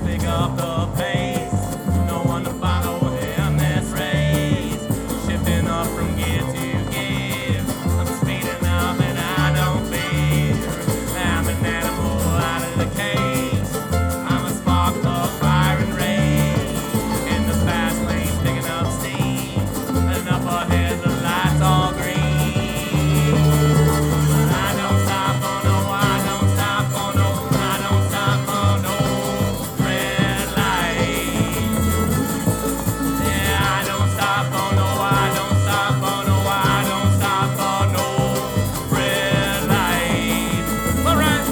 pick up the pace. No one to follow in this race. Shifting up from gear to gear. I'm speeding up and I don't fear. I'm an animal out of the cage. I'm a spark of fire and rage. In the fast lane, picking up steam. And up ahead, the lights all green. I don't stop for no, I don't stop for no, I don't stop for no red light. Yeah, I don't stop for no, I don't stop for no, I don't stop for no red light. All right.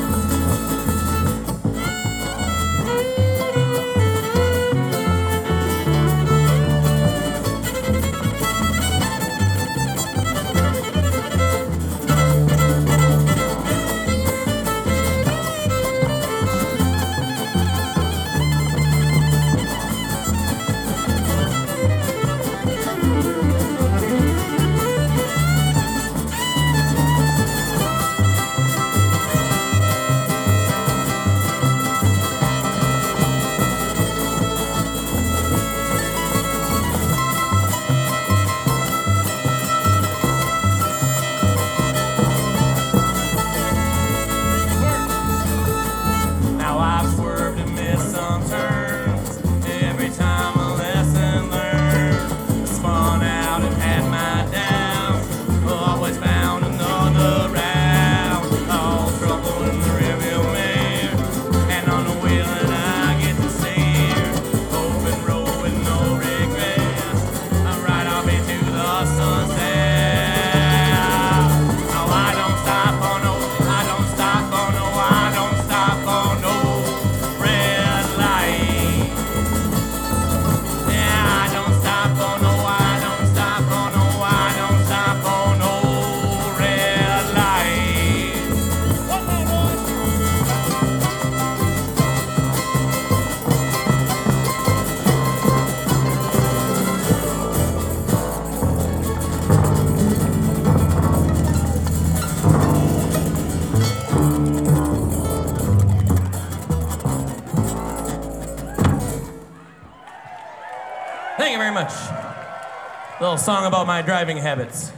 Now I've swerved and missed some turns. Every time a lesson learned. Spun out and had my down. Always found another round. All trouble in the rearview mirror. And on the wheel and I get to steer. Open road with no regrets. I ride off into the sunset. No, I don't stop for no, I don't stop for no, I don't stop for no red light. Yeah, I don't stop for no, I don't stop for no, I don't stop for no red light. One more, boys. Thank you very much. A little song about my driving habits.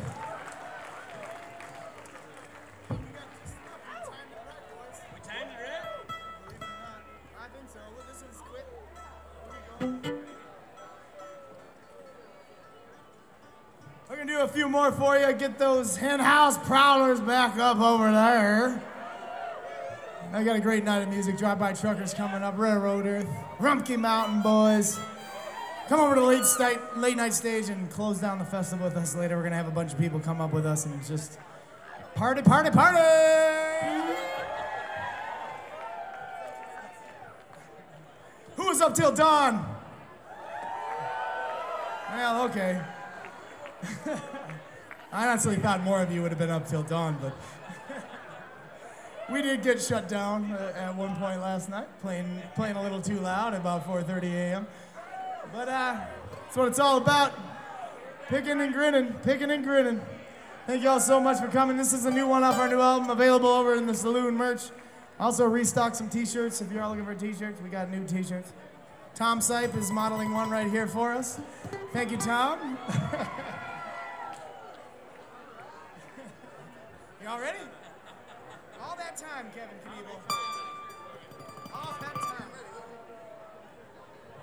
We're gonna do a few more for you. Get those hen house prowlers back up over there. I got a great night of music. Drive-by truckers coming up. Railroad Earth. Rumpke Mountain Boys. Come over to the late night stage and close down the festival with us later. We're gonna have a bunch of people come up with us and just party, party, party! Who was up till dawn? Well, okay. I honestly thought more of you would have been up till dawn, but we did get shut down at one point last night, playing a little too loud at about 4:30 a.m. But that's what it's all about. Picking and grinning, picking and grinning. Thank you all so much for coming. This is a new one off our new album, available over in the Saloon merch. Also restock some t-shirts. If you're all looking for t-shirts, we got new t-shirts. Tom Sipe is modeling one right here for us. Thank you, Tom. Y'all ready? All that time, Kevin Knievel.